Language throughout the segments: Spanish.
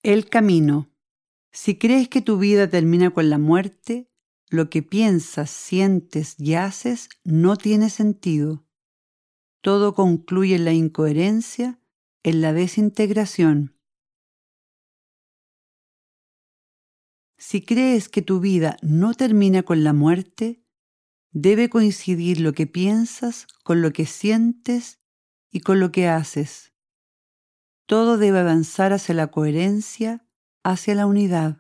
El camino. Si crees que tu vida termina con la muerte, lo que piensas, sientes y haces no tiene sentido. Todo concluye en la incoherencia, en la desintegración. Si crees que tu vida no termina con la muerte, debe coincidir lo que piensas con lo que sientes y con lo que haces. Todo debe avanzar hacia la coherencia, hacia la unidad.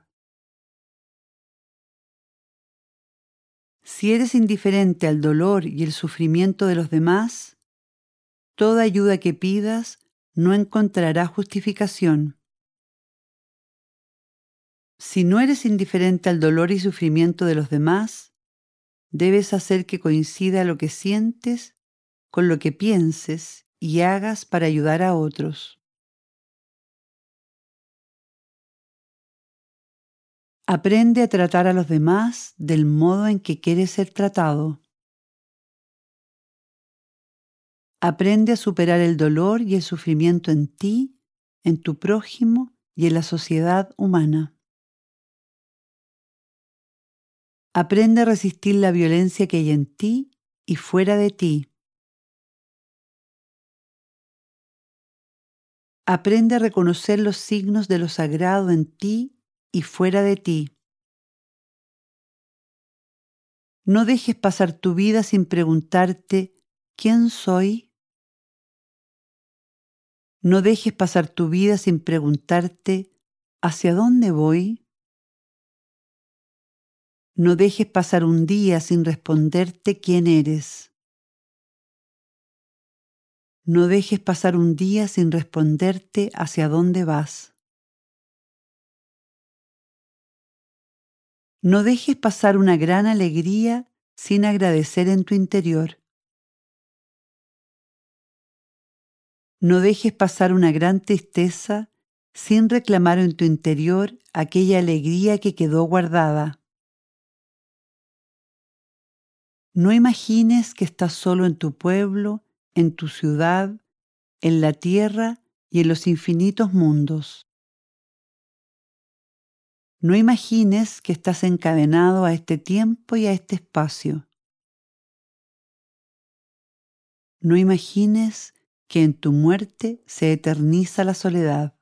Si eres indiferente al dolor y el sufrimiento de los demás, toda ayuda que pidas no encontrará justificación. Si no eres indiferente al dolor y sufrimiento de los demás, debes hacer que coincida lo que sientes con lo que pienses y hagas para ayudar a otros. Aprende a tratar a los demás del modo en que quieres ser tratado. Aprende a superar el dolor y el sufrimiento en ti, en tu prójimo y en la sociedad humana. Aprende a resistir la violencia que hay en ti y fuera de ti. Aprende a reconocer los signos de lo sagrado en ti y fuera de ti. No dejes pasar tu vida sin preguntarte ¿quién soy? No dejes pasar tu vida sin preguntarte ¿hacia dónde voy? No dejes pasar un día sin responderte quién eres. No dejes pasar un día sin responderte hacia dónde vas. No dejes pasar una gran alegría sin agradecer en tu interior. No dejes pasar una gran tristeza sin reclamar en tu interior aquella alegría que quedó guardada. No imagines que estás solo en tu pueblo, en tu ciudad, en la tierra y en los infinitos mundos. No imagines que estás encadenado a este tiempo y a este espacio. No imagines que en tu muerte se eterniza la soledad.